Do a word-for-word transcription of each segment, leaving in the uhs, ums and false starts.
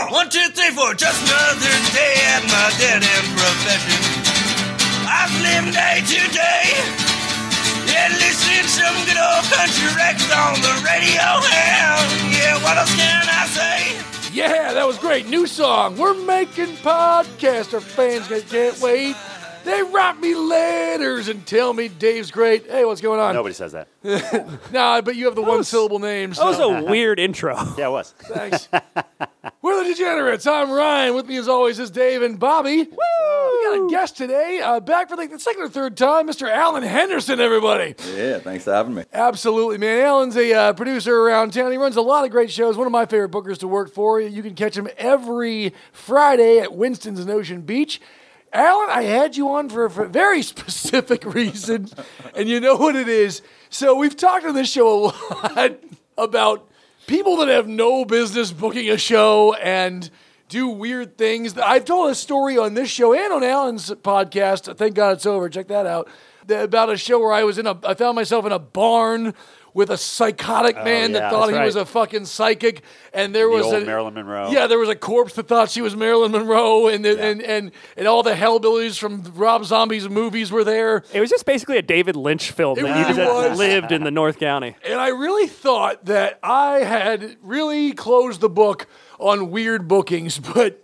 One, two, three, four. Just another day at my dead-end profession. I've lived day to day. Yeah, listening to some good old country records on the radio. And yeah, what else can I say? Yeah, that was great. New song. We're making podcasts. Our fans can't wait. They write me letters and tell me Dave's great. Hey, what's going on? Nobody says that. Nah, but you have the one syllable names. That was a weird intro. Yeah, it was. Thanks. We're the Degenerates. I'm Ryan. With me, as always, is Dave and Bobby. Woo! We got a guest today. Uh, back for like the second or third time, Mister Alan Henderson, everybody. Yeah, thanks for having me. Absolutely, man. Alan's a uh, producer around town. He runs a lot of great shows. One of my favorite bookers to work for. You can catch him every Friday at Winston's in Ocean Beach. Alan, I had you on for, for a very specific reason, and you know what it is. So we've talked on this show a lot about people that have no business booking a show and do weird things. I've told a story on this show and on Alan's podcast, Thank God It's Over, check that out, about a show where I was in a, I found myself in a barn with a psychotic man oh, that yeah, thought he right. was a fucking psychic, and there The was old a Marilyn Monroe. Yeah, there was a corpse that thought she was Marilyn Monroe, and the, Yeah. and, and and all the hellbillies from Rob Zombie's movies were there. It was just basically a David Lynch film It that, really you that was. lived in the North County. And I really thought that I had really closed the book on weird bookings, but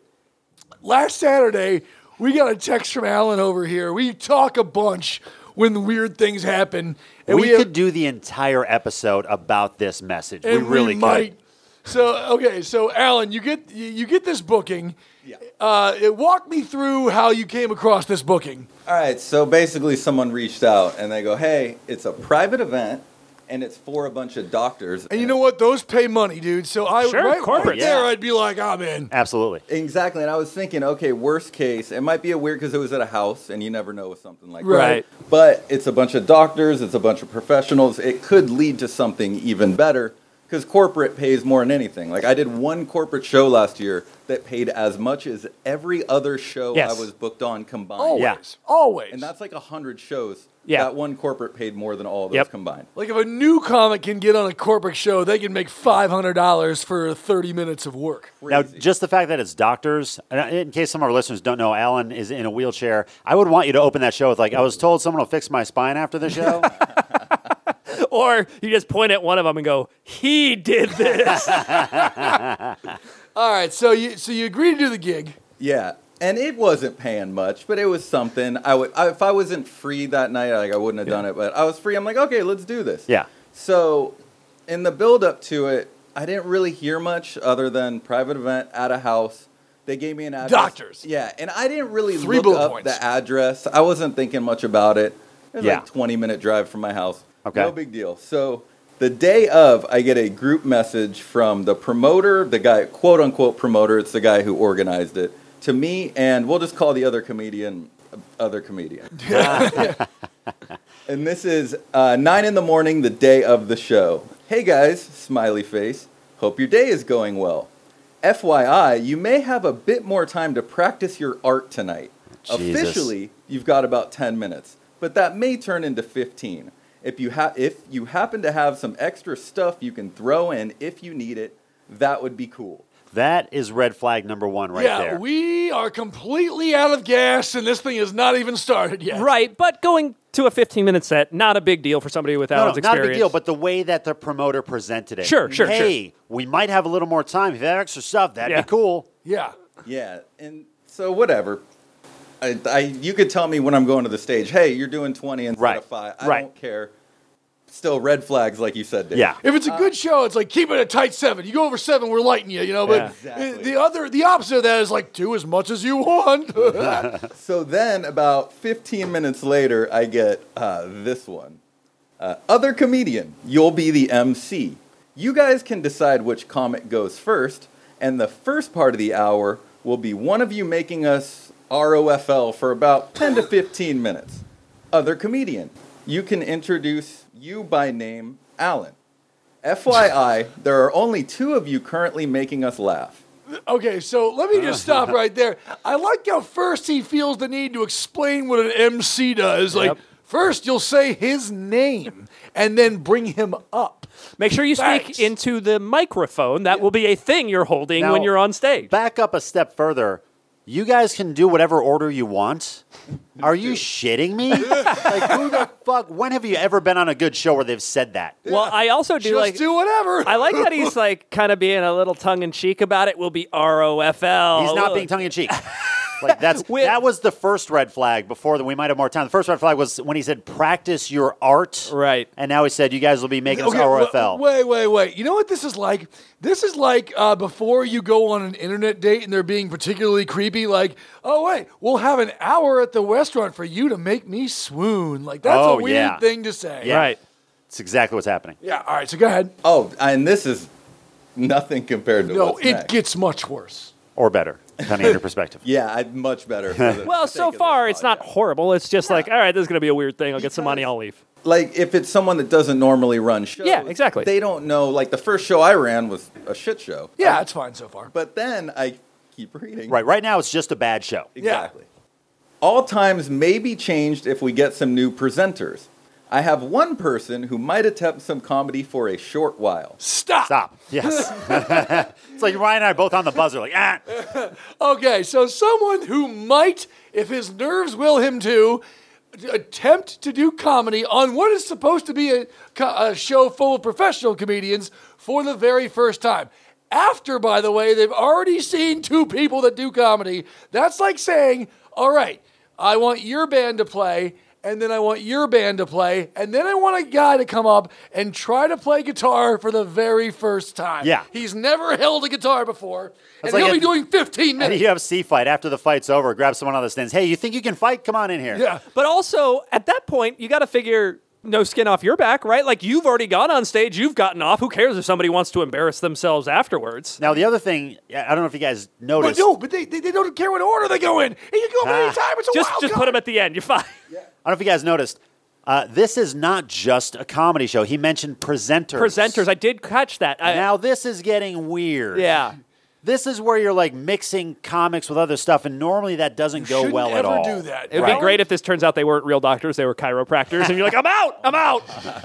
last Saturday we got a text from Alan over here. We talk a bunch when weird things happen. And we, we have- could do the entire episode about this message. We and really might. could. So okay, so Alan, you get you, you get this booking. Yeah. Uh, it, walk me through how you came across this booking. All right, so basically someone reached out and they go, hey, it's a private event and it's for a bunch of doctors. And you know what? Those pay money, dude. So I Sure, right, corporate, right there, yeah. I'd be like, I'm in. Absolutely. Exactly, and I was thinking, okay, worst case, it might be a weird because it was at a house and you never know with something like Right. that. But it's a bunch of doctors, it's a bunch of professionals. It could lead to something even better because corporate pays more than anything. Like I did one corporate show last year that paid as much as every other show Yes. I was booked on combined. Always, Yeah. always. And that's like a hundred shows. Yeah. That one corporate paid more than all of those Yep. combined. Like if a new comic can get on a corporate show, they can make five hundred dollars for thirty minutes of work. Now, Crazy. just the fact that it's doctors, and in case some of our listeners don't know, Alan is in a wheelchair. I would want you to open that show with like, I was told someone will fix my spine after the show. Or you just point at one of them and go, he did this. All right, so you so you agree to do the gig. Yeah, and it wasn't paying much, but it was something. I would I, if I wasn't free that night, like I wouldn't have done it. But I was free. I'm like, okay, let's do this. Yeah. So, in the build up to it, I didn't really hear much other than private event at a house. They gave me an address. Doctors. Yeah, and I didn't really Three look bullet up points. the address. I wasn't thinking much about it. It was Yeah. like a twenty minute drive from my house. Okay. No big deal. So the day of, I get a group message from the promoter, the guy, quote unquote promoter. It's the guy who organized it, to me, and we'll just call the other comedian, other comedian. And this is uh, nine in the morning, the day of the show. Hey guys, smiley face. Hope your day is going well. F Y I, you may have a bit more time to practice your art tonight. Jesus. Officially, you've got about ten minutes, but that may turn into fifteen. If you ha- if you happen to have some extra stuff you can throw in if you need it, that would be cool. That is red flag number one right yeah, there. we are completely out of gas, and this thing has not even started yet. Right, but going to a fifteen-minute set, not a big deal for somebody with no, no, Alan's not experience. a big deal, but the way that the promoter presented it. Sure, sure, Hey, we might have a little more time. If you have extra stuff, that'd Yeah. be cool. Yeah. Yeah, and so whatever. I, I you could tell me when I'm going to the stage, hey, you're doing twenty instead Right, of five. I right. don't care. Still red flags, like you said, Dave. Yeah. If it's a good show, it's like keep it a tight seven. You go over seven, we're lighting you, you know. But Yeah. Exactly. the other, the opposite of that is like do as much as you want. So then, about fifteen minutes later, I get uh, this one. Uh, other comedian, you'll be the M C. You guys can decide which comic goes first, and the first part of the hour will be one of you making us R O F L for about ten to fifteen minutes. Other comedian, you can introduce you by name, Alan. F Y I, there are only two of you currently making us laugh. Okay, so let me just stop right there. I like how first he feels the need to explain what an M C does. Like, Yep. First, you'll say his name and then bring him up. Make sure you speak Thanks. into the microphone. That will be a thing you're holding Now, when you're on stage. Back up a step further. You guys can do whatever order you want. Are you shitting me? Like, who the fuck? When have you ever been on a good show where they've said that? Well, I also do Just like. do whatever. I like that he's like kind of being a little tongue in cheek about it. Will be R O F L. He's not being tongue in cheek. Like that's With- that was the first red flag. Before that, we might have more time. The first red flag was when he said, "Practice your art." Right. And now he said, "You guys will be making us Okay, R O F L." wa- Wait, wait, wait. You know what this is like? This is like uh, before you go on an internet date and they're being particularly creepy. Like, oh wait, we'll have an hour at the restaurant for you to make me swoon. Like that's Oh, a weird yeah. thing to say. Yeah. Right. It's exactly what's happening. Yeah. All right. So go ahead. Oh, and this is nothing compared to No, what's it next. gets much worse. Or better, depending on your perspective. Yeah, I, much better. for the Well, sake so of this far it's not podcast. horrible. It's just like, all right, this is going to be a weird thing. I'll get some Because- money. I'll leave. Like, if it's someone that doesn't normally run shows, Yeah, exactly. They don't know. Like, the first show I ran was a shit show. Yeah, it's fine so far. But then I keep reading. Right. Right now, it's just a bad show. Exactly. All times may be changed if we get some new presenters. I have one person who might attempt some comedy for a short while. Stop. Stop. Yes. It's like Ryan and I are both on the buzzer. Like, ah. Okay, so someone who might, if his nerves will him to, attempt to do comedy on what is supposed to be a, co- a show full of professional comedians for the very first time. After, by the way, they've already seen two people that do comedy. That's like saying, all right, I want your band to play, and then I want your band to play, and then I want a guy to come up and try to play guitar for the very first time. Yeah. He's never held a guitar before, and like he'll be if- doing fifteen At a minutes. U F C fight, after the fight's over, grab someone on the stands. Hey, you think you can fight? Come on in here. Yeah. But also, at that point, you got to figure no skin off your back, right? Like, you've already gone on stage. You've gotten off. Who cares if somebody wants to embarrass themselves afterwards? Now, the other thing, I don't know if you guys But noticed. no, but they, they, they don't care what order they go in. And you can go Ah. anytime. It's a Just wild just card. put them at the end. You're fine. I don't know if you guys noticed. Uh, this is not just a comedy show. He mentioned presenters. Presenters. I did catch that. I, Now, this is getting weird. yeah. This is where you're like mixing comics with other stuff, and normally that doesn't go Shouldn't well ever at all. do that. It would Right. be great if this turns out they weren't real doctors. They were chiropractors. And you're like, I'm out. I'm out.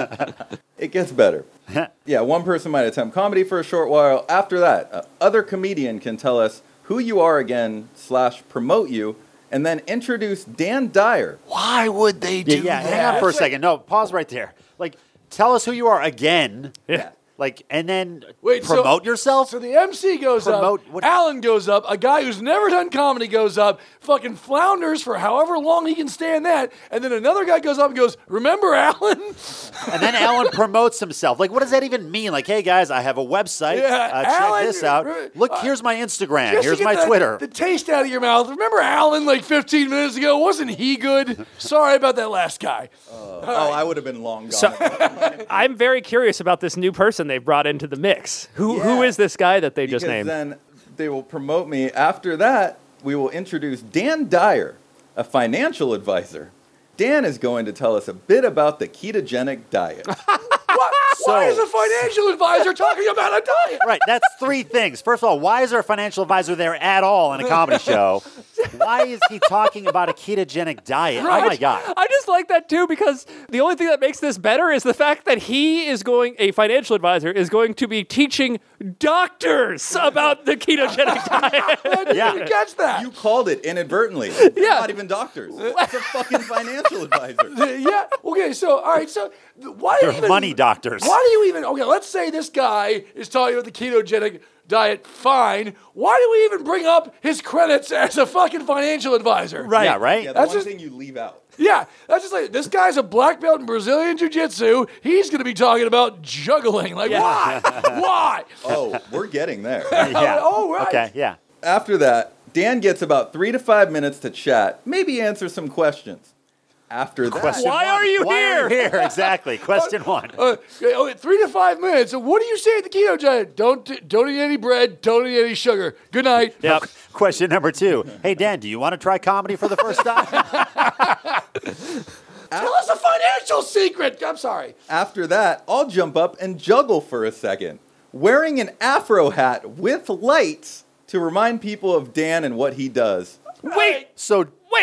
It gets better. Yeah, one person might attempt comedy for a short while. After that, uh, other comedian can tell us who you are again, slash promote you, and then introduce Dan Dyer. Why would they do Yeah, yeah, that? hang on for a second. No, pause right there. Like, tell us who you are again. Yeah. Like, and then Wait, so- promote yourself. So the M C goes Promote- up, what- Alan goes up, a guy who's never done comedy goes up, fucking flounders for however long he can stand that, and then another guy goes up and goes, remember Alan? And then Alan promotes himself. Like, what does that even mean? Like, hey guys, I have a website. Yeah, uh, check Alan, this out. uh, Look, uh, here's my Instagram. Just to Here's get my the, Twitter. The taste out of your mouth. Remember Alan like fifteen minutes ago? Wasn't he good? Sorry about that last guy. Oh, I would have been long gone. So- I'm very curious about this new person they brought into the mix. Who Who Yeah. is this guy that they just Because named? then they will promote me. After that, we will introduce Dan Dyer, a financial advisor. Dan is going to tell us a bit about the ketogenic diet. What? Why is a financial advisor talking about a diet? Right, that's three things. First of all, why is there a financial advisor there at all in a comedy show? Why is he talking about a ketogenic diet? Oh my God. I just like that too because the only thing that makes this better is the fact that he is going, a financial advisor is going to be teaching doctors about the ketogenic diet. I didn't Yeah. even catch that. You called it inadvertently. They're Yeah. not even doctors. It's a fucking financial advisor. Yeah. Okay. So, all right. So, th- why do you They're even money doctors. Why do you even? Okay. Let's say this guy is talking about the ketogenic diet. Fine. Why do we even bring up his credits as a fucking financial advisor? Right. Yeah, right? Yeah, the That's one just- thing you leave out. Yeah. That's just like this guy's a black belt in Brazilian jiu-jitsu. He's going to be talking about juggling. Like why? Why? Oh, we're getting there. Yeah. Oh, right. Okay, yeah. After that, Dan gets about three to five minutes to chat, maybe answer some questions. After that, Question Why one. are you Why here? Are you here? Exactly. Question one. Uh, okay, okay, three to five minutes. So what do you say at the keto diet? Don't don't eat any bread. Don't eat any sugar. Good night. Yep. Question number two. Hey, Dan, do you want to try comedy for the first time? Tell us a financial secret. I'm sorry. After that, I'll jump up and juggle for a second, wearing an afro hat with lights to remind people of Dan and what he does. Wait. So Wait.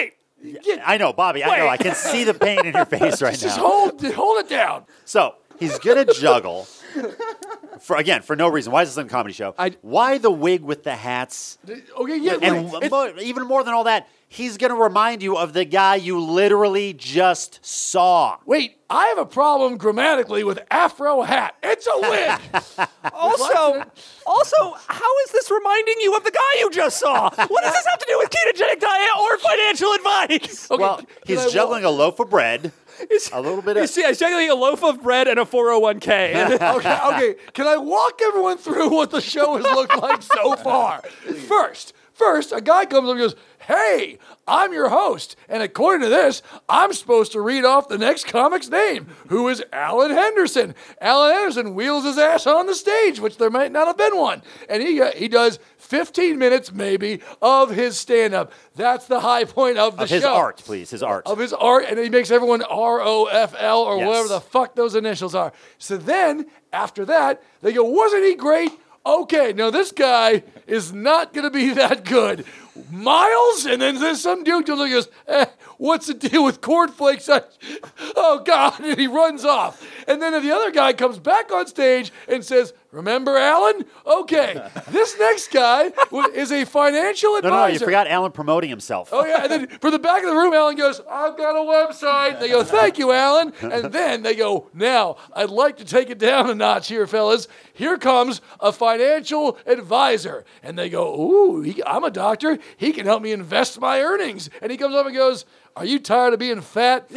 Get, I know, Bobby. I know. Wait. I can see the pain in your face right just now. hold, hold it down. So he's gonna juggle. For again, for no reason. Why is this a comedy show? I- Why the wig with the hats? Okay, yeah, And wait, mo- even more than all that, he's gonna remind you of the guy you literally just saw. wait, I have a problem grammatically with afro hat. It's a wig. Also, also, how is this reminding you of the guy you just saw? What does this have to do with ketogenic diet or financial advice? Okay, Well, can he's I juggling a loaf of bread. Is- A little bit of- is- yeah, he's juggling a loaf of bread and a four oh one k. okay, okay. Can I walk everyone through what the show has looked like so far? First, first, a guy comes up and goes, "Hey, I'm your host, and according to this, I'm supposed to read off the next comic's name, who is Alan Henderson." Alan Henderson wheels his ass on the stage, which there might not have been one, and he uh, he does fifteen minutes maybe of his stand-up. That's the high point of the Of his show. art, please. His art. Of his art, and he makes everyone R O F L or Yes. whatever the fuck those initials are. So then, after that, they go, "Wasn't he great?" Okay, now this guy is not going to be that good. Miles, and then there's some dude comes and goes, eh, "What's the deal with cornflakes?" I, oh, God, and he runs off. And then the other guy comes back on stage and says, "Remember Alan?" Okay, this next guy w- is a financial no, advisor. no, no, you forgot Alan promoting himself. Oh, yeah, and then for the back of the room, Alan goes, "I've got a website." They go, "Thank you, Alan." And then they go, "Now, I'd like to take it down a notch here, fellas. Here comes a financial advisor." And they go, "Ooh, he, I'm a doctor. He can help me invest my earnings." And he comes up and goes, "Are you tired of being fat?"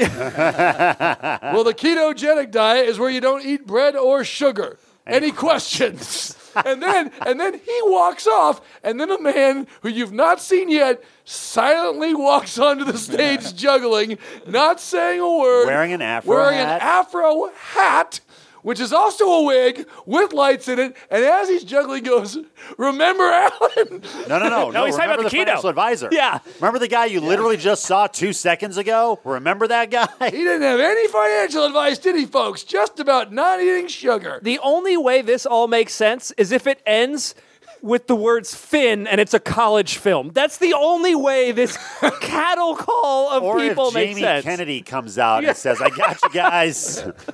Well, the ketogenic diet is where you don't eat bread or sugar. Any questions? And then and then he walks off, and then a man who you've not seen yet silently walks onto the stage juggling, not saying a word. Wearing an afro Wearing hat. an afro hat, which is also a wig with lights in it, and as he's juggling goes, "Remember Alan?" No, no, no. No, he's talking remember about the keto. financial advisor. Yeah. Remember the guy you literally just saw two seconds ago? Remember that guy? He didn't have any financial advice, did he, folks? Just about not eating sugar. The only way this all makes sense is if it ends with the words Finn and it's a college film. That's the only way this cattle call of Or people if makes Jamie sense. Kennedy comes out and says, "I got you guys."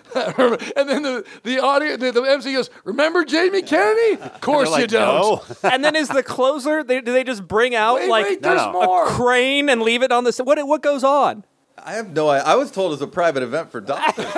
And then the the audience, the, the M C goes, "Remember Jamie Kennedy?" Of course They're you like, don't. "No." And then is the closer, they, do they just bring out Wait, like wait, No, there's no. more. a crane and leave it on the s- what what goes on? I have no idea. I was told it's a private event for doctors.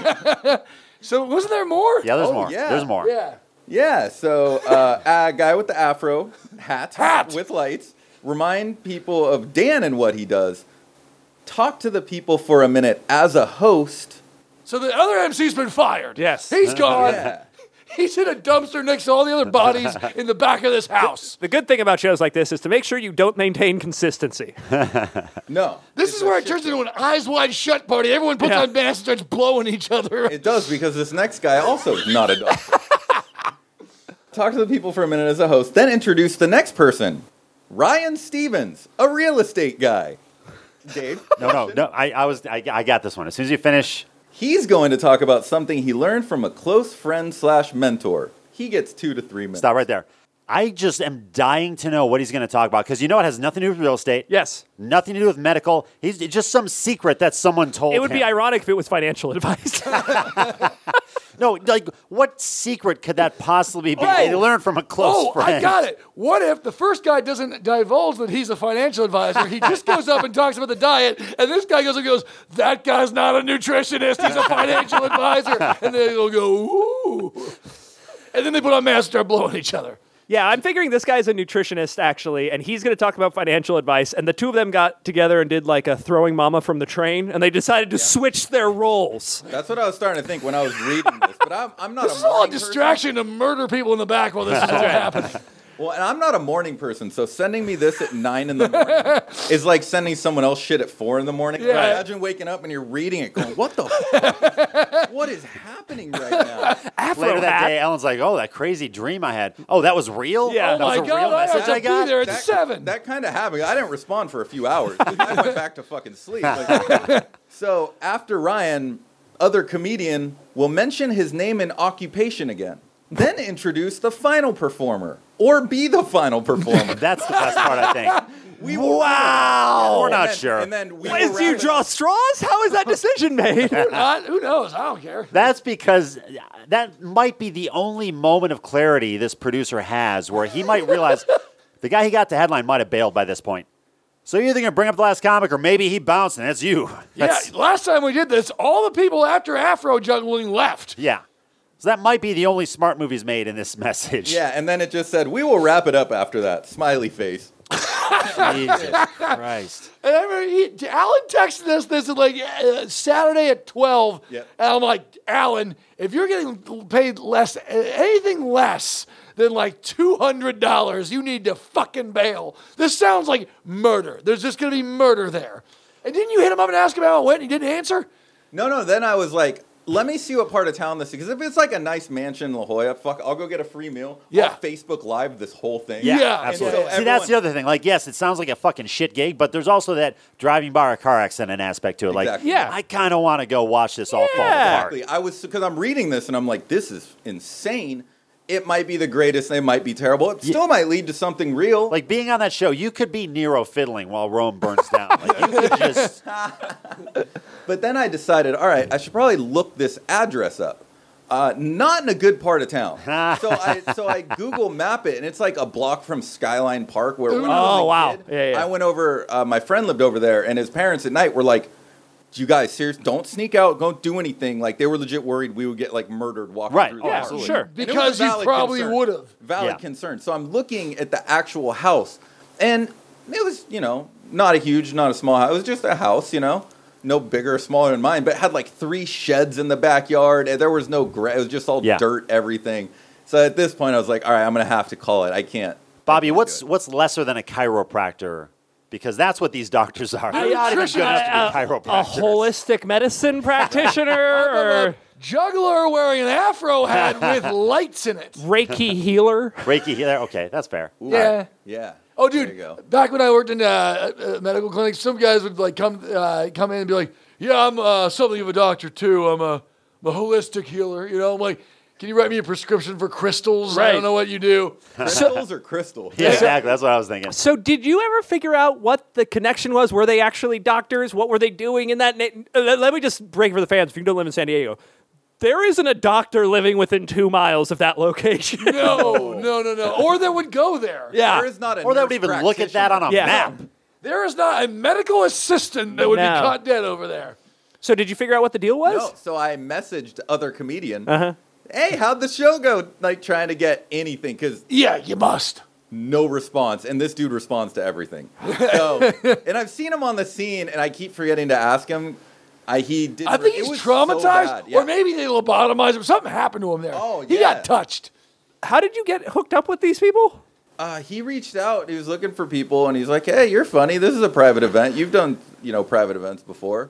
So wasn't there more? Yeah, there's Oh, more. yeah. There's more. Yeah. Yeah, so uh, a guy with the afro hat, Hat. with lights. Remind people of Dan and what he does. Talk to the people for a minute as a host. So the other M C's been fired. Yes. He's gone. Yeah. He's in a dumpster next to all the other bodies in the back of this house. The good thing about shows like this is to make sure you don't maintain consistency. No. This it's is a where it shit turns show. into an eyes wide shut party. Everyone puts Yeah. on masks and starts blowing each other. It does, because this next guy also not a doctor. Talk to the people for a minute as a host, then introduce the next person. Ryan Stevens, a real estate guy. Dave? No, no, no. I, I was. I, I got this one. As soon as you finish, He's going to talk about something he learned from a close friend slash mentor. He gets two to three minutes. stop right there. I just am dying to know what he's going to talk about because you know it has nothing to do with real estate. Yes. Nothing to do with medical. He's it's just some secret that someone told It would him. be ironic if it was financial advice. No, like what secret could that possibly be? Oh. They learned from a close Oh, friend. I got it. What if the first guy doesn't divulge that he's a financial advisor? He just goes up and talks about the diet, and this guy goes and goes, "That guy's not a nutritionist. He's a financial advisor." And they'll go, "Ooh." And then they put on masks and start blowing each other. Yeah, I'm figuring this guy's a nutritionist, actually, and he's going to talk about financial advice. And the two of them got together and did like a throwing mama from the train, and they decided to switch their roles. That's what I was starting to think when I was reading this. But I'm, I'm not This a is all a morning person. distraction to murder people in the back while this is all happening. Well, and I'm not a morning person, so sending me this at nine in the morning is like sending someone else shit at four in the morning. Yeah. Imagine waking up and you're reading it going, what the fuck? What is happening right now? Afro Later that hat. day, Alan's like, "Oh, that crazy dream I had. Oh, that was real. Yeah. Oh that was my a God, real I have message to I got." be there at That, seven. that kind of happened. I didn't respond for a few hours. I went back to fucking sleep. Like- so after Ryan, other comedian will mention his name and occupation again. Then introduce the final performer. Or be the final performer. That's the best part, I think. We will Wow. We're not and then, sure. And then we Wait, will do wrap you it draw up. straws? How is that decision made? Not, who knows? I don't care. That's because that might be the only moment of clarity this producer has where he might realize the guy he got to headline might have bailed by this point. So you're either going to bring up the last comic or maybe he bounced and that's you. That's, Yeah, last time we did this, all the people after Afro juggling left. yeah. So that might be the only smart movies made in this message. Yeah, and then it just said, we will wrap it up after that. Smiley face. Jesus Christ. And I remember he, Alan texted us this at like uh, Saturday at twelve. Yep. And I'm like, Alan, if you're getting paid less, anything less than like two hundred dollars, you need to fucking bail. This sounds like murder. There's just going to be murder there. And didn't you hit him up and ask him how it went and he didn't answer? No, no, then I was like, let me see what part of town this is. Because if it's like a nice mansion in La Jolla, fuck, I'll go get a free meal. Yeah. I'll Facebook Live this whole thing. Yeah, Yeah, absolutely. and so See, that's everyone- the other thing. Like, yes, it sounds like a fucking shit gig, but there's also that driving by a car accident aspect to it. Like, Exactly. Yeah. I kind of want to go watch this all fall Yeah. apart. Exactly. I was, because I'm reading this and I'm like, this is insane. It might be the greatest. It might be terrible. It still might lead to something real. Like, being on that show, you could be Nero fiddling while Rome burns down. Like, you could just... But then I decided, all right, I should probably look this address up. Uh, not in a good part of town. so I so I Google map it, and it's like a block from Skyline Park. Where when I was Oh, a wow. kid, Yeah, yeah. I went over. Uh, my friend lived over there, and his parents at night were like, "You guys, serious? Don't sneak out. Don't do anything." Like they were legit worried we would get like murdered walking Right. through. Oh, the absolutely. park. Sure. And it was a Because you valid probably concern. would have. Valid Yeah. concern. So I'm looking at the actual house, and it was, you know, not a huge, not a small house. It was just a house, you know, no bigger or smaller than mine, but it had like three sheds in the backyard, and there was no grass. It was just all Yeah. dirt, everything. So at this point, I was like, all right, I'm gonna have to call it. I can't. Bobby, I can't what's do it. what's lesser than a chiropractor? Because that's what these doctors are. They're not even good enough to be a, a chiropractors. holistic medicine practitioner or A juggler wearing an Afro hat with lights in it. Reiki healer? Reiki healer. Okay, that's fair. Ooh, Yeah. Yeah. Oh, There dude! you go. Back when I worked in uh, uh, medical clinics, some guys would like come uh, come in and be like, "Yeah, I'm uh, something of a doctor too. I'm a, I'm a holistic healer." You know, I'm like, "Can you write me a prescription for crystals? I Right. don't know what you do." Crystals or crystal? Yeah, exactly. That's what I was thinking. So, did you ever figure out what the connection was? Were they actually doctors? What were they doing in that? Na- uh, let, let me just break for the fans. If you don't live in San Diego, there isn't a doctor living within two miles of that location. No, no, no, no. Or that would go there. Yeah. There is not a Or they would nurse even look at that on a Yeah. map. There is not a medical assistant that would No. be caught dead over there. So, did you figure out what the deal was? No, so I messaged other comedian. Uh-huh. Hey, how'd the show go? Like trying to get anything because Yeah, you must. no response, and this dude responds to everything. So, and I've seen him on the scene, and I keep forgetting to ask him. I he did. I think it he's was so traumatized, bad, yeah. or maybe they lobotomized him. Something happened to him there. Oh, He yeah. got touched. How did you get hooked up with these people? Uh, he reached out. He was looking for people, and he's like, "Hey, you're funny. This is a private event. You've done, you know, private events before."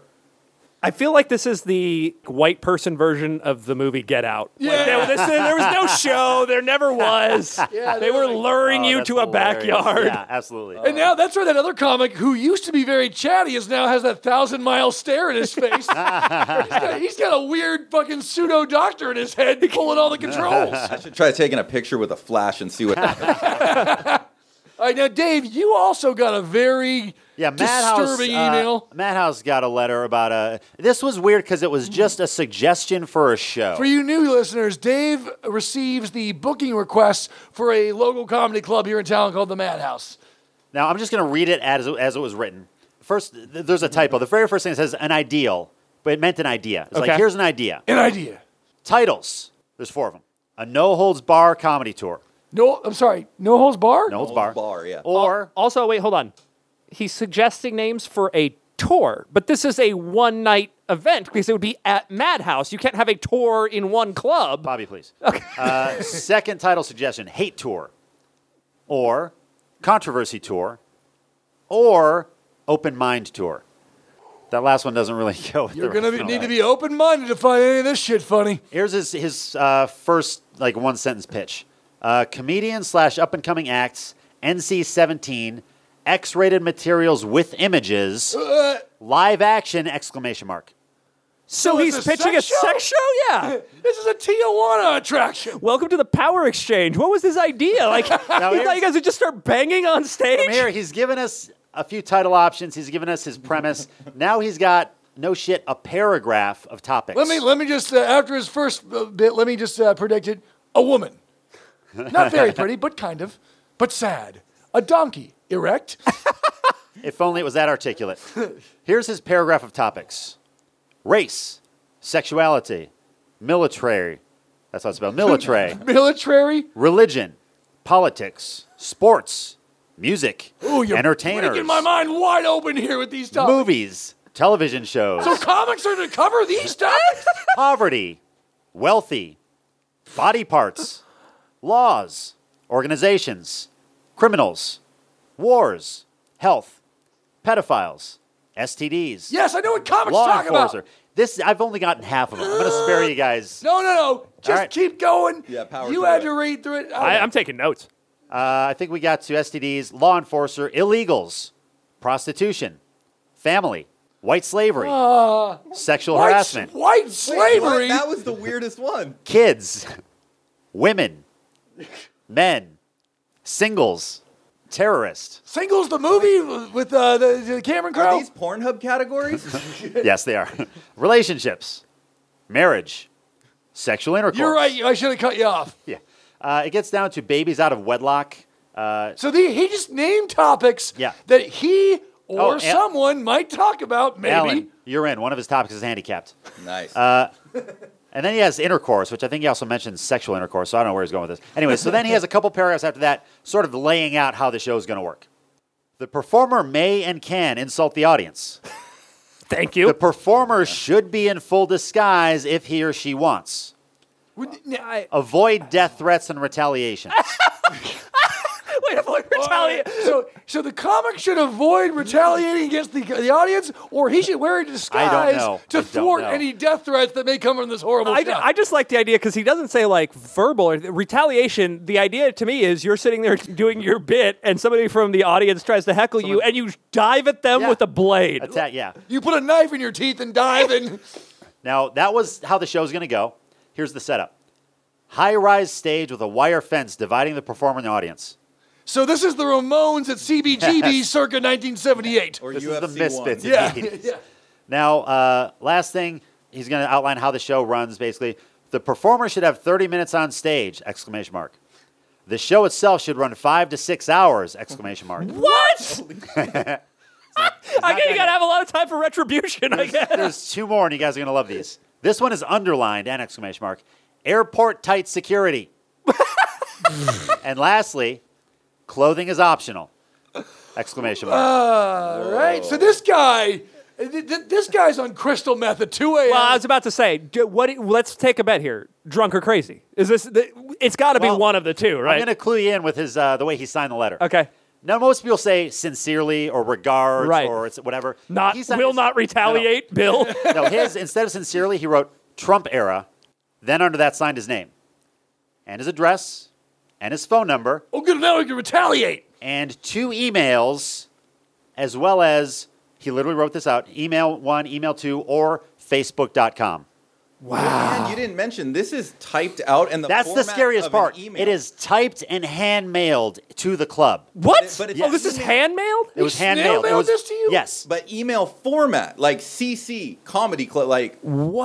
I feel like this is the white person version of the movie Get Out. Like, Yeah. there, this- there was no show. There never was. Yeah, they were like- luring Oh, you that's to a hilarious. backyard. Yeah, absolutely. And now that's where that other comic who used to be very chatty is now has that thousand mile stare in his face. he's, got, he's got a weird fucking pseudo doctor in his head pulling all the controls. I should try taking a picture with a flash and see what happens. All right, now Dave, you also got a very Yeah, Madhouse. disturbing uh, email Madhouse got a letter about a. This was weird because it was just a suggestion for a show. for you new listeners. Dave receives the booking requests for a local comedy club here in town called the Madhouse. Now I'm just going to read it as as it was written. First, th- there's a typo. The very first thing it says an ideal, but it meant an idea. It's Okay. like here's an idea. An idea. Titles. There's four of them. A no holds bar comedy tour. No, I'm sorry. No holds bar. No holds bar. Bar, yeah. Or Also, wait, hold on. He's suggesting names for a tour, but this is a one night event because it would be at Madhouse. You can't have a tour in one club. Bobby, please. Okay. Uh, second title suggestion: hate tour, or controversy tour, or open mind tour. That last one doesn't really go. With You're the gonna rest be, of need them. to be open minded to find any of this shit funny. Here's his his uh, first like one sentence pitch: uh, comedian slash up and coming acts, N C seventeen, X rated materials with images, Uh, live action exclamation mark. So So he's it's a pitching sex a show? sex show? Yeah. this is a Tijuana attraction. Welcome to the Power Exchange. What was his idea? Like, he thought here's- you guys would just start banging on stage? From here, he's given us a few title options. He's given us his premise. Now he's got, no shit, a paragraph of topics. Let me let me just uh, after his first uh, bit, let me just uh, predict it. A woman, not very pretty, but kind of, but sad. A donkey, erect. If only it was that articulate. Here's his paragraph of topics: race, sexuality, military. That's how it's spelled. Military. Military. Religion, politics, sports, music, Ooh, you're entertainers, breaking my mind wide open here with these topics. movies, television shows, So comics are to cover these topics? poverty, wealthy, body parts, laws, organizations, criminals, wars, health, pedophiles, S T Ds, Yes, I know what comics law talk enforcer. about. This I've only gotten half of them. I'm going to spare you guys. No, no, no. Just right. keep going. Yeah, power You through had it. to read through it. I, I'm taking notes. Uh, I think we got to S T Ds, law enforcer, illegals, prostitution, family, white slavery, Uh, sexual white, harassment, white Wait, what? slavery. That was the weirdest one. kids, women, men, singles, terrorist. Singles, the movie with uh, the, the Cameron Are Crowe. these Pornhub categories? Yes, they are. Relationships, marriage, sexual intercourse. You're right. I should have cut you off. Yeah. Uh, it gets down to babies out of wedlock. Uh, So the, he just named topics Yeah. that he or Oh, Al- someone might talk about. Maybe. Alan, you're in. One of his topics is handicapped. Nice. And then he has intercourse, which I think he also mentions sexual intercourse, so I don't know where he's going with this. Anyway, so then he has a couple paragraphs after that, sort of laying out how the show is going to work. The performer may and can insult the audience. Thank you. The performer should be in full disguise if he or she wants. Would- n- I- Avoid death threats and retaliation. Wait, avoid retaliate. So, so the comic should avoid retaliating against the, the audience, or he should wear a disguise know. to I don't thwart know. any death threats that may come from this horrible I, stuff. I just like the idea because he doesn't say like verbal or retaliation. The idea to me is you're sitting there doing your bit, and somebody from the audience tries to heckle you, and you dive at them Yeah. with a blade. Attack, yeah. you put a knife in your teeth and dive and Now, that was how the show's going to go. Here's the setup. High-rise stage with a wire fence dividing the performer and the audience. So this is the Ramones at C B G B Yes. circa nineteen seventy-eight. or This U F C is the Misfits. one. Yeah, Indeed. yeah. Now, uh, last thing, he's going to outline how the show runs, basically. The performer should have thirty minutes on stage, exclamation mark. The show itself should run five to six hours, exclamation mark. What? I guess you gotta have a lot of time for retribution. I guess. There's two more, and you guys are going to love these. This one is underlined and exclamation mark. Airport tight security. And lastly, clothing is optional, exclamation mark. All right. So this guy, th- th- this guy's on crystal meth at two a.m. Well, I was about to say, do- what? do- Let's take a bet here. Drunk or crazy? Is this? The, it's got to be Well, one of the two, I'm right? going to clue you in with his uh, the way he signed the letter. Okay. Now, most people say sincerely or regards Right. or it's whatever. Not He signed will his- not retaliate, Bill. No, no. No, his, instead of sincerely, he wrote Trump era, then under that signed his name and his address and his phone number oh, good. Now we can retaliate. and two emails, as well as, he literally wrote this out, email one, email two, or facebook dot com. And you didn't mention this is typed out in the That's the format scariest of an part. email. It is typed and hand-mailed to the club. What? But it- but it's oh, this is email. hand mailed. It was snail hand-mailed. It mailed was, this to you? Yes. But email format, like C C, comedy club, like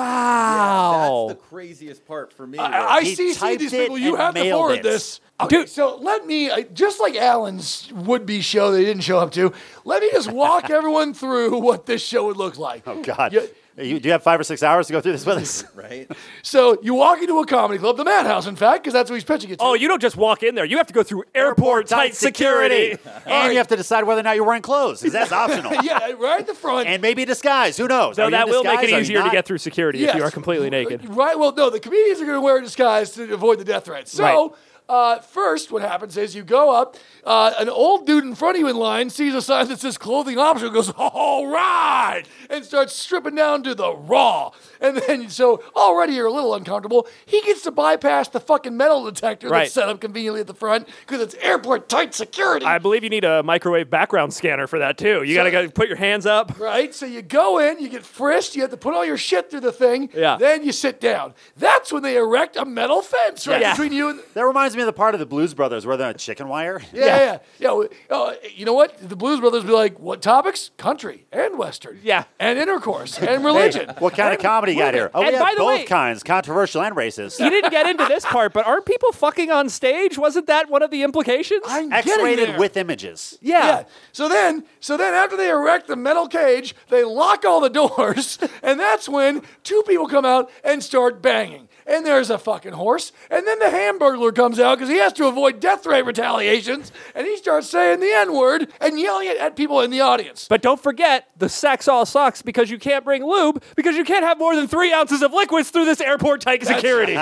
Wow. that's the craziest part for me. I, I He see typed these it people. You and have to mailed forward it. this. Okay, Dude. so let me, I- just like Alan's would-be show that he didn't show up to, let me just walk everyone through what this show would look like. Oh, God. You- You, do you have five or six hours to go through this with us? right? so you walk into a comedy club, the Madhouse, in fact, because that's what he's pitching it to. Oh, you don't just walk in there. You have to go through airport tight security. And you have to decide whether or not you're wearing clothes, because that's optional. yeah, right at the front. And maybe a disguise. Who knows? So Are you that in will make disguise? it Are you easier to not? get through security Yes. if you are completely naked. Right. Well, no, the comedians are going to wear a disguise to avoid the death threats. So, Right. uh, first, what happens is you go up, uh, an old dude in front of you in line sees a sign that says clothing optional, goes, all right, and starts stripping down to the raw. And then, so already you're a little uncomfortable. He gets to bypass the fucking metal detector Right. that's set up conveniently at the front because it's airport tight security. I believe you need a microwave background scanner for that too. You gotta go put your hands up. Right? So you go in, you get frisked, you have to put all your shit through the thing, Yeah. then you sit down. That's when they erect a metal fence right Yeah. between you and. That reminds me me of the part of the Blues Brothers where they're on chicken wire. Yeah, yeah, yeah. yeah. well, uh, you know what? The Blues Brothers be like, what topics? Country and Western. Yeah. And intercourse and religion. What kind of comedy you got here? Oh, And we by have the both way- kinds, controversial and racist. You didn't get into this part, but aren't people fucking on stage? Wasn't that one of the implications? I'm getting X-rated there. with images. yeah. Yeah. So then, so then after they erect the metal cage, they lock all the doors, and that's when two people come out and start banging. And there's a fucking horse, and then the Hamburglar comes out because he has to avoid death threat retaliations, and he starts saying the N-word and yelling it at people in the audience. But don't forget, the sex all sucks because you can't bring lube because you can't have more than three ounces of liquids through this airport tight security.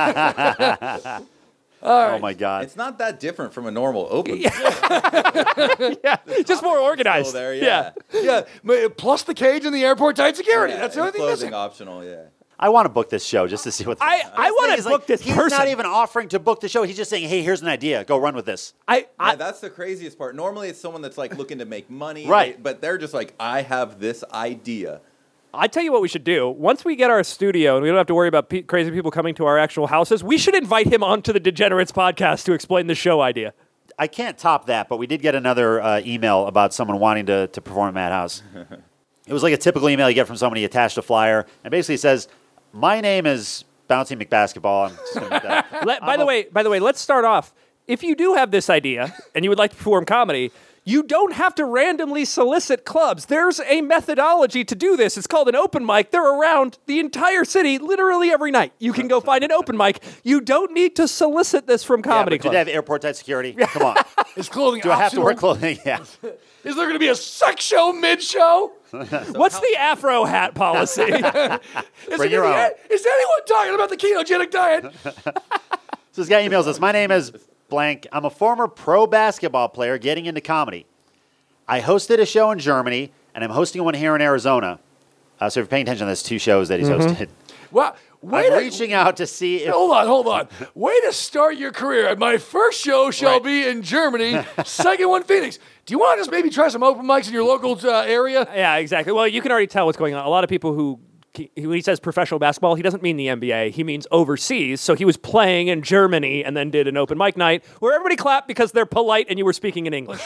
Oh, my God. It's not that different from a normal open. yeah, just more organized. Still there, yeah. Yeah, ma- plus the cage and the airport tight security. Yeah, That's the only and thing closing missing. optional, yeah. I want to book this show just to see what. I- His I thing wanna is, book this He's person. not even offering to book the show. He's just saying, "Hey, here's an idea. Go run with this." I, I Yeah, that's the craziest part. Normally, it's someone that's like looking to make money, Right. they- but they're just like, I have this idea. I tell you what we should do. Once we get our studio and we don't have to worry about pe- crazy people coming to our actual houses, we should invite him onto the Degenerates podcast to explain the show idea. I can't top that, but we did get another uh, email about someone wanting to, to perform at Madhouse. It was like a typical email you get from somebody attached a flyer, and basically says, "My name is Bouncy McBasketball." I'm just gonna make that. Let, by I'm the a- way, by the way, let's start off. If you do have this idea and you would like to perform comedy, you don't have to randomly solicit clubs. There's a methodology to do this. It's called an open mic. They're around the entire city literally every night. You can go find an open mic. You don't need to solicit this from Yeah, comedy but do clubs. they have airport tight security? Come on. Is clothing Do I have to optional? wear clothing? Yeah. Is there going to be a sex show mid-show? What's the Afro hat policy? Is, Bring there your gonna own. be- is anyone talking about the ketogenic diet? So this guy emails us, "My name is blank. I'm a former pro basketball player getting into comedy. I hosted a show in Germany, and I'm hosting one here in Arizona." Uh, so if you're paying attention, there's two shows that he's hosted. Wow. Wait I'm a, reaching out to see if... Hold on, hold on. Way to start your career. My first show shall Right. be in Germany, second one Phoenix. Do you want to just maybe try some open mics in your local uh, area? Yeah, exactly. Well, you can already tell what's going on. A lot of people who, when he says professional basketball, he doesn't mean the N B A. He means overseas. So he was playing in Germany and then did an open mic night where everybody clapped because they're polite and you were speaking in English.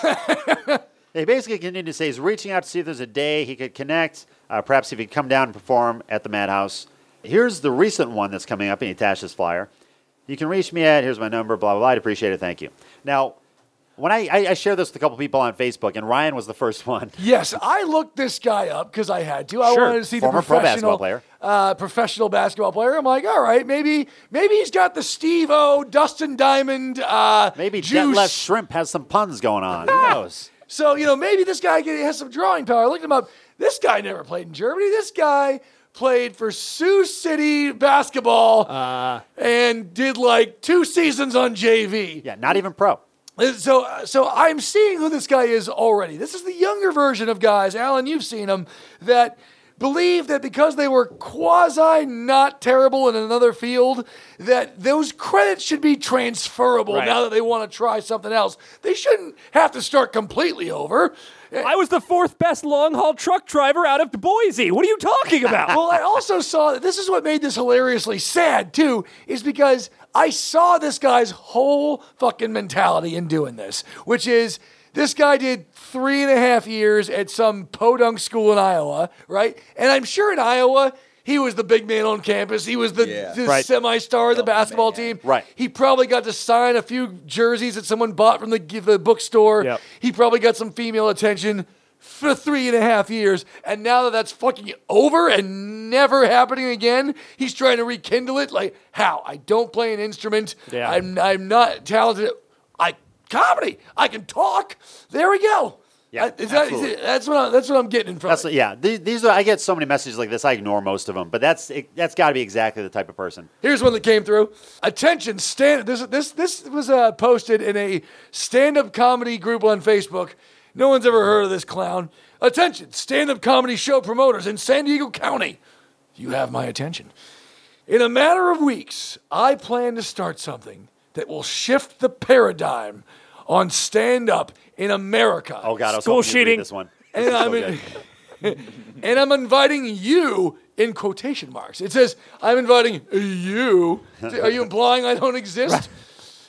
He basically continued to say he's reaching out to see if there's a day he could connect, uh, perhaps if he could come down and perform at the Madhouse. Here's the recent one that's coming up, and he attached this flyer. "You can reach me at, here's my number, blah, blah, blah. I'd appreciate it. Thank you." Now, when I, I, I shared this with a couple people on Facebook, and Ryan was the first one. Yes, I looked this guy up because I had to. I Sure. wanted to see Former the pro professional basketball player. Uh, professional basketball player. I'm like, all right, maybe maybe he's got the Steve-O, Dustin Diamond uh, Maybe juice. Detlef Shrimp has some puns going on. Who knows? So, you know, maybe this guy has some drawing power. I looked him up. This guy never played in Germany. This guy played for Sioux City basketball Uh. and did like two seasons on J V. Yeah, not even pro. So, so I'm seeing who this guy is already. This is the younger version of guys, Alan, you've seen them, that believe that because they were quasi not terrible in another field, that those credits should be transferable Right. now that they want to try something else. They shouldn't have to start completely over. I was the fourth best long haul truck driver out of Boise. What are you talking about? Well, I also saw that this is what made this hilariously sad, too, is because I saw this guy's whole fucking mentality in doing this, which is this guy did three and a half years at some podunk school in Iowa, right? And I'm sure in Iowa, he was the big man on campus. He was the, Yeah. the Right. semi-star of the Oh, basketball man. team. Right. He probably got to sign a few jerseys that someone bought from the, the bookstore. Yep. He probably got some female attention for three and a half years. And now that that's fucking over and never happening again, he's trying to rekindle it. Like, how? I don't play an instrument. Yeah. I'm, I'm not talented. I comedy. I can talk. There we go. Yeah, I- is that, is absolutely. it, that's what I, that's what I'm getting from That's it. yeah. These, these are I get so many messages like this. I ignore most of them, but that's it, that's got to be exactly the type of person. Here's one that came through. Attention, stand. This this this was uh, posted in a stand-up comedy group on Facebook. No one's ever heard of this clown. Attention, stand-up comedy show promoters in San Diego County. You have my attention. In a matter of weeks, I plan to start something that will shift the paradigm on stand-up in America. Oh God, I was School hoping you'd read shooting. this one. And It's so I'm, good. and I'm inviting you in quotation marks. It says, I'm inviting you. Are you implying I don't exist?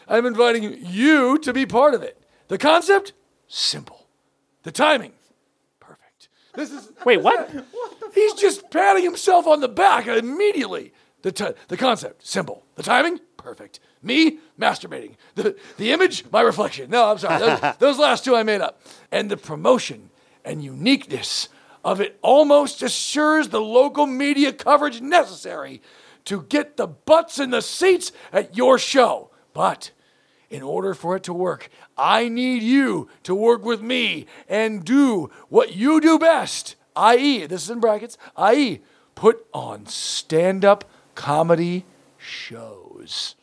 I'm inviting you to be part of it. The concept? Simple. The timing? Perfect. This is Wait, what? He's just patting himself on the back immediately. The t- the concept, simple. The timing, perfect. Me, masturbating. The the image, my reflection. No, I'm sorry. Those, those last two I made up. And the promotion and uniqueness of it almost assures the local media coverage necessary to get the butts in the seats at your show. But in order for it to work, I need you to work with me and do what you do best, that is, this is in brackets, that is, put on stand-up comedy shows.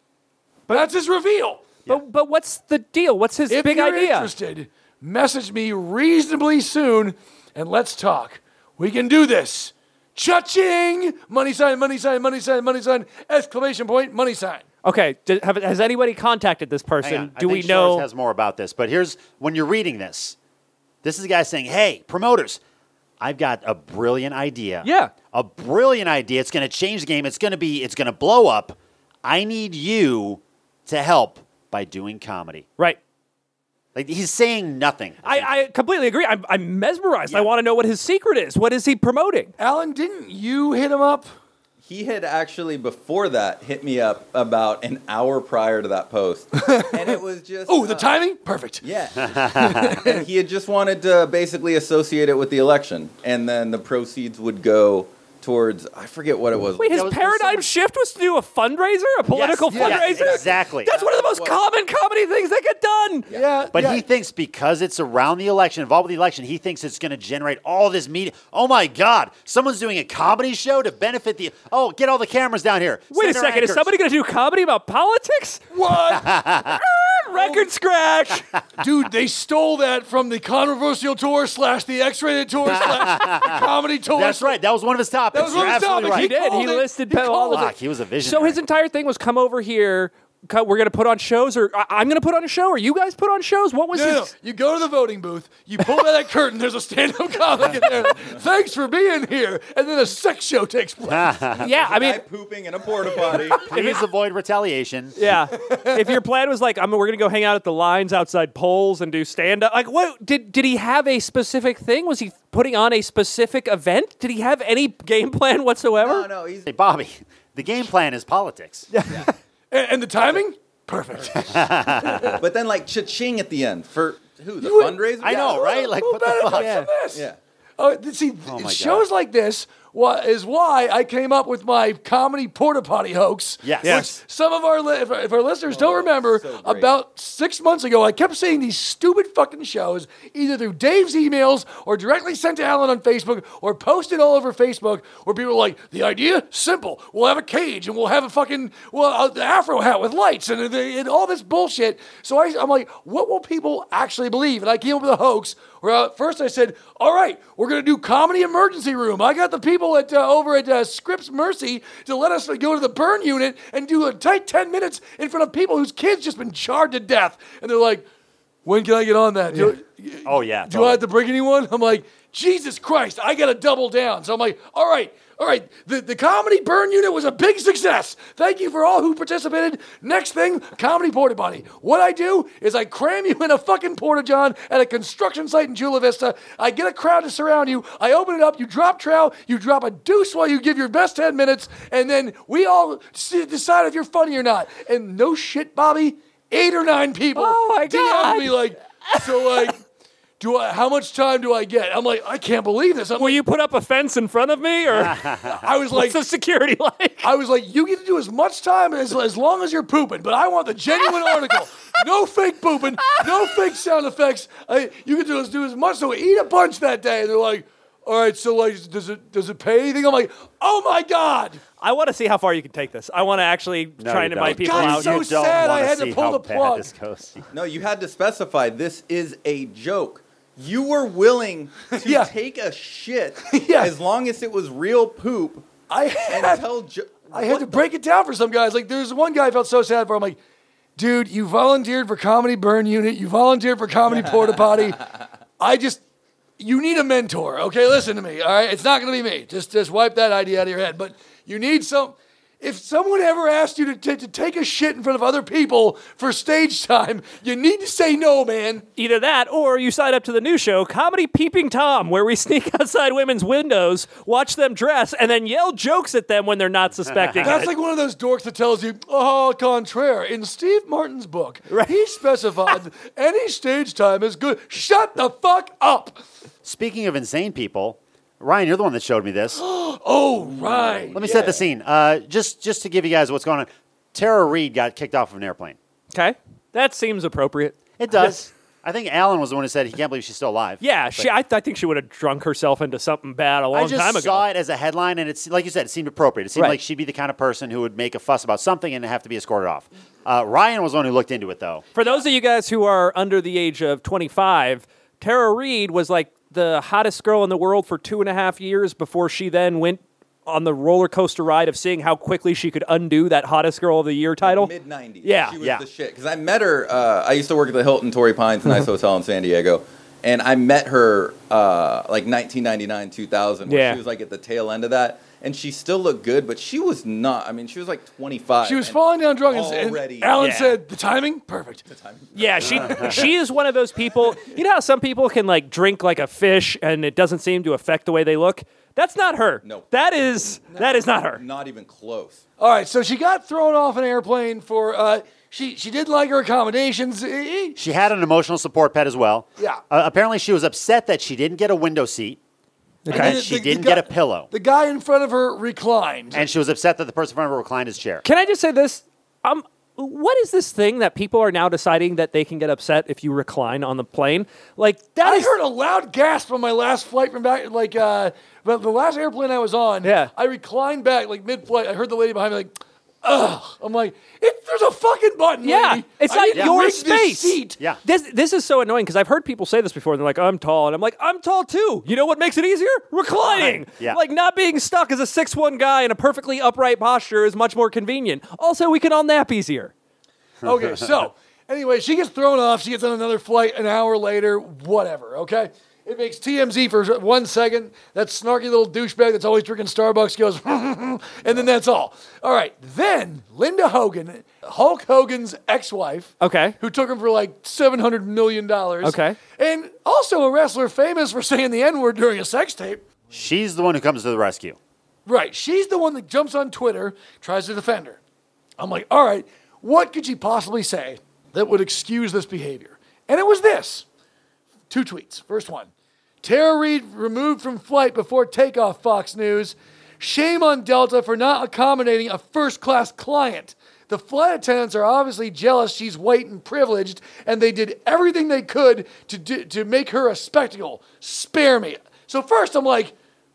But that's his reveal. But but what's the deal? What's his If big you're idea? interested, message me reasonably soon and let's talk. We can do this. Cha-ching! Money sign, money sign, money sign, money sign, exclamation point, money sign. Okay, did, have, has anybody contacted this Hang person? on. Do I we think know? Shores has more about this, but here's when you're reading this. This is a guy saying, "Hey, promoters, I've got a brilliant idea. Yeah. a brilliant idea. It's going to change the game. It's going to be. It's going to blow up. I need you to help by doing comedy." Right. Like he's saying nothing. I, I completely agree. I'm, I'm mesmerized. I want to know what his secret is. What is he promoting? Alan, didn't you hit him up? He had actually, before that, hit me up about an hour prior to that post. And it was just... Oh, the uh, timing? Perfect. Yeah. And he had just wanted to basically associate it with the election. And then the proceeds would go towards, I forget what it was. Wait, his There was- paradigm there's shift was to do a fundraiser, a political Yes, yes, fundraiser? exactly. That's one of the most common comedy things that get done. Yeah. But yeah. he thinks because it's around the election, involved with the election, he thinks it's going to generate all this media. Oh my God! Someone's doing a comedy show to benefit the. Oh, get all the cameras down here. Wait a Send our second. Is anchors. somebody going to do comedy about politics? What? Record scratch. Dude, they stole that from the controversial tour slash the X-rated tour slash the comedy tour. That's right. That was one of his topics. That was one You're of his absolutely topics. right. He did. called He it- listed he all called of it. Fuck, he was a So visionary. his entire thing was come over here. co- We're going to put on shows, or I- I'm going to put on a show, or you guys put on shows. What was No, no, his? no. You go to the voting booth, you pull down that curtain, there's a stand-up comic in there. Thanks for being here. And then a sex show takes place. Yeah, I mean, Guy pooping in a porta potty. Please avoid retaliation. yeah. If your plan was like, I'm, we're going to go hang out at the lines outside polls and do stand up, like, what did did he have a specific thing? Was he putting on a specific event? Did he have any game plan whatsoever? No, no, he's... Hey, Bobby, the game plan is politics. And, and the timing? Perfect. But then, like, cha-ching at the end for who? The You would- fundraiser? I know, right? Like, Who what the benefits fuck? from this? Yeah. Oh, th- see, Oh my shows God. like this wa- is why I came up with my comedy porta potty hoax. Yes. Yes. Which some of our li- if, if our listeners don't remember, so great. about six months ago, I kept seeing these stupid fucking shows either through Dave's emails or directly sent to Alan on Facebook or posted all over Facebook where people were like, the idea simple. We'll have a cage and we'll have a fucking well uh, afro hat with lights and, and all this bullshit. So I, I'm like, what will people actually believe? And I came up with a hoax. Where uh, first I said, all right, we're going to do comedy emergency room. I got the people at uh, over at uh, Scripps Mercy to let us go to the burn unit and do a tight ten minutes in front of people whose kids just been charred to death. And they're like, when can I get on that? Do, Oh, yeah. do I have to bring anyone? I'm like, Jesus Christ, I got to double down. So I'm like, all right, all right. The, the comedy burn unit was a big success. Thank you for all who participated. Next thing, comedy porta potty. What I do is I cram you in a fucking porta john at a construction site in Chula Vista. I get a crowd to surround you. I open it up. You drop trowel. You drop a deuce while you give your best ten minutes. And then we all s- decide if you're funny or not. And no shit, Bobby, eight or nine people Oh, my D M'd God. me like, so like, do I, how much time do I get? I'm like, I can't believe this. I'm Will like, you put up a fence in front of me, or I was like, what's the security like? I was like, you get to do as much time as, as long as you're pooping, but I want the genuine article. No fake pooping, no fake sound effects. I, you get to do as much. So eat a bunch that day. And they're like, all right, so like, does it does it pay anything? I'm like, oh my God. I want to see how far you can take this. I want to actually No, try you and invite don't. people God, out. so You don't sad I wanna had to see pull how the bad plug. this goes. No, you had to specify this is a joke. You were willing to Yeah. take a shit Yeah. as long as it was real poop I and had, tell jo- I had to break it down for some guys. Like, there's one guy I felt so sad for. I'm like, dude, you volunteered for Comedy Burn Unit. You volunteered for Comedy Porta Potty. I just, you need a mentor. Okay, listen to me. All right, it's not going to be me. Just, just wipe that idea out of your head. But you need some. if someone ever asked you to, t- to take a shit in front of other people for stage time, you need to say no, man. Either that, or you sign up to the new show, Comedy Peeping Tom, where we sneak outside women's windows, watch them dress, and then yell jokes at them when they're not suspecting That's it. like one of those dorks that tells you, au contraire. In Steve Martin's book, he specified that any stage time is good. Shut the fuck up. Speaking of insane people, Ryan, you're the one that showed me this. Oh, right. Let me set the scene. Uh, just just to give you guys what's going on. Tara Reid got kicked off of an airplane. Okay, that seems appropriate. It does. I think Alan was the one who said he can't believe she's still alive. Yeah, she, I, th- I think she would have drunk herself into something bad a long I just time ago. saw it as a headline, and it's like you said, it seemed appropriate. It seemed Right. like she'd be the kind of person who would make a fuss about something and have to be escorted off. Uh, Ryan was the one who looked into it, though. For those of you guys who are under the age of twenty-five, Tara Reid was like the hottest girl in the world for two and a half years before she then went on the roller coaster ride of seeing how quickly she could undo that hottest girl of the year title. Mid nineties. Yeah. She was Yeah. the shit. Because I met her, uh, I used to work at the Hilton Torrey Pines Nice Hotel in San Diego. And I met her uh, like nineteen ninety-nine, two thousand, where Yeah. she was like at the tail end of that. And she still looked good, but she was not. I mean, she was like twenty-five. She was and falling down drunk, and- and already- Alan Yeah. said, the timing? Perfect. Yeah, she she is one of those people. You know how some people can like drink like a fish and it doesn't seem to affect the way they look? That's not her. No. That is that is not her. Not even close. All right, so she got thrown off an airplane for, uh, she, she didn't like her accommodations. Eh, She had an emotional support pet as well. Yeah. Uh, apparently, she was upset that she didn't get a window seat. And And then she the- the didn't guy- get a pillow. The guy in front of her reclined. And she was upset that the person in front of her reclined his chair. Can I just say this? Um, what is this thing that people are now deciding that they can get upset if you recline on the plane? Like that I is heard a loud gasp on my last flight from back, like, uh, but the last airplane I was on, Yeah. I reclined back, like, mid-flight. I heard the lady behind me, like, ugh. I'm like, it, there's a fucking button, Yeah, lady. it's I not need to your rig this space. seat. Yeah. This this is so annoying because I've heard people say this before. And they're like, "I'm tall," and I'm like, "I'm tall too." You know what makes it easier? Reclining. Yeah. Like not being stuck as a six one guy in a perfectly upright posture is much more convenient. Also, we can all nap easier. Okay, so, anyway, she gets thrown off. She gets on another flight an hour later, whatever, okay? It makes T M Z for one second. That snarky little douchebag that's always drinking Starbucks goes, and then that's all. All right, then Linda Hogan, Hulk Hogan's ex-wife, Okay. who took him for like seven hundred million dollars. Okay. And also a wrestler famous for saying the N-word during a sex tape. She's the one who comes to the rescue. Right, she's the one that jumps on Twitter, tries to defend her. I'm like, all right, what could she possibly say that would excuse this behavior? And it was this. Two tweets. First one. Tara Reid removed from flight before takeoff, Fox News. Shame on Delta for not accommodating a first-class client. The flight attendants are obviously jealous she's white and privileged, and they did everything they could to do, to make her a spectacle. Spare me. So first I'm like,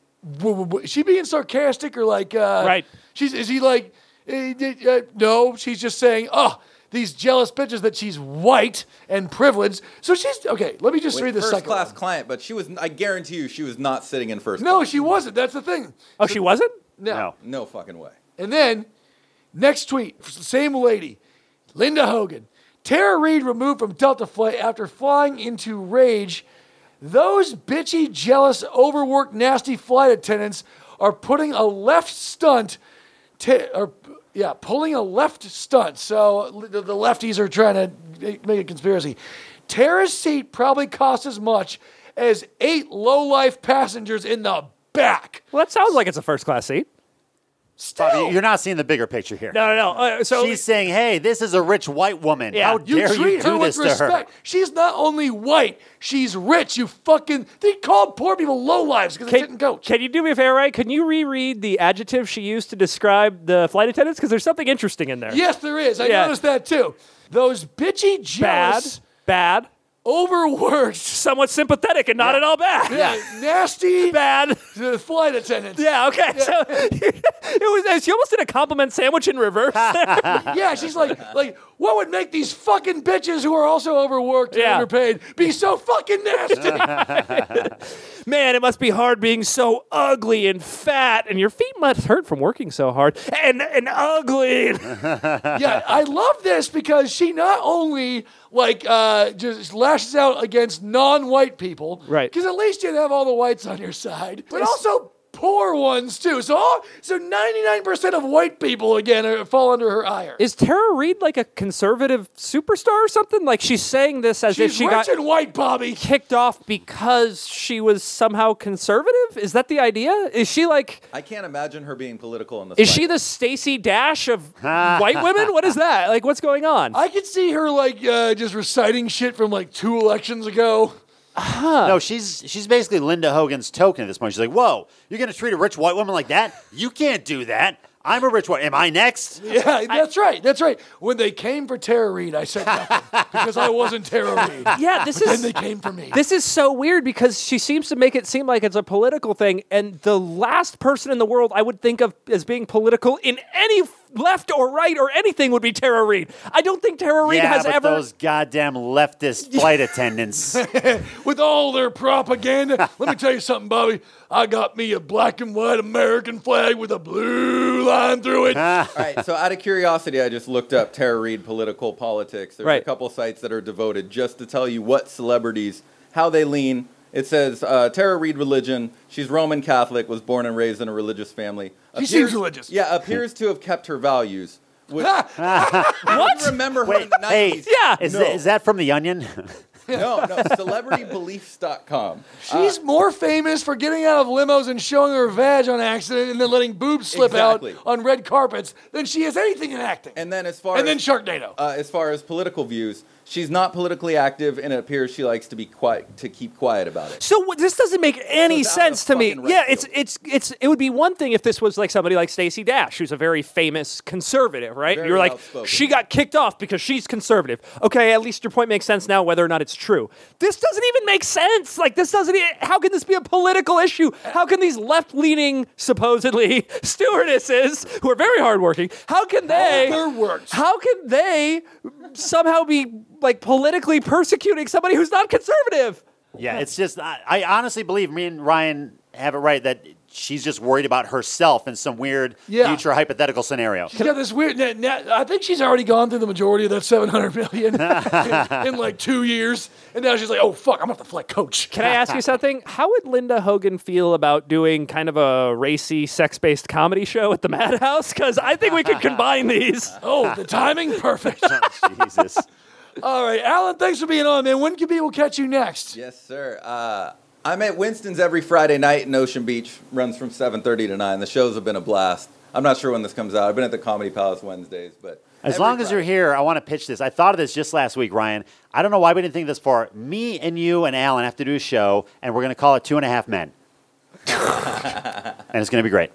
w- w- is she being sarcastic or like... Uh, Right. She's, is he like... Uh, uh, no, she's just saying, oh, these jealous bitches that she's white and privileged. So she's, okay, let me just Wait, read the first second class one. client, but she was. I guarantee you, she was not sitting in first. No, class. she wasn't. That's the thing. Oh, she wasn't? No. No. No fucking way. And then, next tweet, same lady, Linda Hogan. Tara Reid removed from Delta flight after flying into rage. Those bitchy, jealous, overworked, nasty flight attendants are putting a left stunt, t- or yeah, pulling a left stunt. So the, the lefties are trying to make make a conspiracy. Tara's seat probably cost as much as eight low-life passengers in the back. Well, that sounds like it's a first class seat. Still, Bobby, you're not seeing the bigger picture here. No, no, no. Uh, so She's saying, hey, this is a rich white woman. Yeah. How you dare treat you her do with this to her? respect. She's not only white, she's rich. You fucking, they called poor people lowlives because they didn't coach. Can you do me a favor, right? Can you reread the adjective she used to describe the flight attendants? Because there's something interesting in there. Yes, there is. I Yeah. noticed that too. Those bitchy, Bad, jealous, bad, overworked, somewhat sympathetic, and not at all bad. yeah, nasty Bad. uh, flight attendants. Yeah, okay. So it was she almost did a compliment sandwich in reverse. Yeah, she's like, like, what would make these fucking bitches who are also overworked and Yeah. underpaid be so fucking nasty? Man, it must be hard being so ugly and fat, and your feet must hurt from working so hard. And and ugly. Yeah, I love this because she not only like uh, just lashes out against non-white people, Right. Because at least you'd have all the whites on your side, but also poor ones too. So, all, so ninety-nine percent of white people again are, fall under her ire. Is Tara Reid like a conservative superstar or something? Like she's saying this as She's if she rich got and white, Bobby. kicked off because she was somehow conservative? Is that the idea? Is she like... I can't imagine her being political in the Is she the Stacey Dash of white women? What is that? Like, what's going on? I could see her like uh, just reciting shit from like two elections ago. No, she's she's basically Linda Hogan's token at this point. She's like, whoa, you're going to treat a rich white woman like that? You can't do that. I'm a rich white. Am I next? Yeah, that's right. That's right. When they came for Tara Reid, I said nothing because I wasn't Tara Reid. Yeah, this Then is they came for me. this is so weird because she seems to make it seem like it's a political thing, and the last person in the world I would think of as being political in any f- left or right or anything would be Tara Reid. I don't think Tara Reid yeah, has but ever. those goddamn leftist flight attendants. With all their propaganda. Let me tell you something, Bobby. I got me a black and white American flag with a blue line through it. All right, so out of curiosity, I just looked up Tara Reid political politics. There's Right. a couple sites that are devoted just to tell you what celebrities, how they lean. It says uh, Tara Reid religion. She's Roman Catholic, was born and raised in a religious family. She seems religious. Yeah, appears to have kept her values. Which, What? I remember her in the hey, nineties. Yeah. Is, No. that, is that from The Onion? No, no, celebrity beliefs dot com. She's more famous for getting out of limos and showing her vag on accident and then letting boobs slip Exactly. out on red carpets than she is anything in acting. And then as far and then as, Sharknado. uh, as far as political views, she's not politically active, and it appears she likes to be quiet, to keep quiet about it. So what- this doesn't make any So it's out of sense to me. fucking right Yeah, field. it's it's it's it would be one thing if this was like somebody like Stacey Dash, who's a very famous conservative, right? Very You're like, outspoken. she got kicked off because she's conservative. Okay, at least your point makes sense now, whether or not it's true. This doesn't even make sense. Like this doesn't. e- How can this be a political issue? How can these left-leaning, supposedly stewardesses, who are very hardworking, how can they? their works. How can they somehow be like politically persecuting somebody who's not conservative? Yeah, it's just, I, I honestly believe me and Ryan have it right that she's just worried about herself in some weird Yeah. future hypothetical scenario. She's got this weird. Now, now, I think she's already gone through the majority of that seven hundred million in, in like two years, and now she's like, "Oh fuck, I'm gonna have to flight coach." Can I ask you something? How would Linda Hogan feel about doing kind of a racy, sex-based comedy show at the Madhouse? Because I think we could combine these. Oh, the timing perfect. Jesus. All right, Alan, thanks for being on, man. When can people catch you next? Yes, sir. Uh, I'm at Winston's every Friday night in Ocean Beach. Runs from seven thirty to nine. The shows have been a blast. I'm not sure when this comes out. I've been at the Comedy Palace Wednesdays, but As every long as you're Friday. here, I want to pitch this. I thought of this just last week, Ryan. I don't know why we didn't think of this before. Me and you and Alan have to do a show, and we're going to call it Two and a Half Men. And it's going to be great.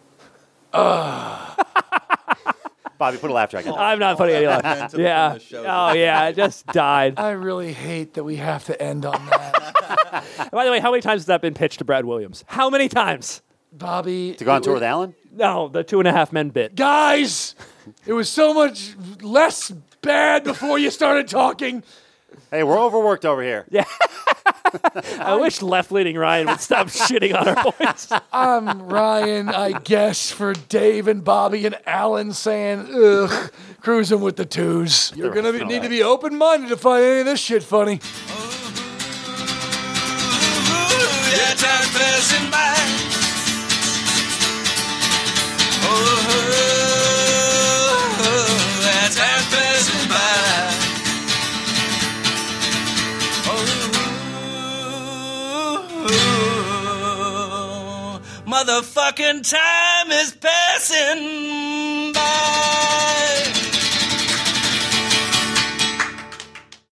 Bobby, put a laugh track on that. I'm not putting any All that left. momentum Yeah. from the show. Oh, yeah. It just died. I really hate that we have to end on that. By the way, how many times has that been pitched to Brad Williams? How many times? Bobby. To go on it tour was- with Alan? No, the Two and a Half Men bit. Guys, it was so much less bad before you started talking. Hey, we're overworked over here. Yeah. I wish left-leaning Ryan would stop shitting on our boys. I'm Ryan, I guess, for Dave and Bobby and Alan saying, ugh, cruising with the twos. You're going to need to be open-minded to find any of this shit funny. Yeah, time's passing by. Oh, yeah, time's passing by. Oh, motherfucking time is passing by.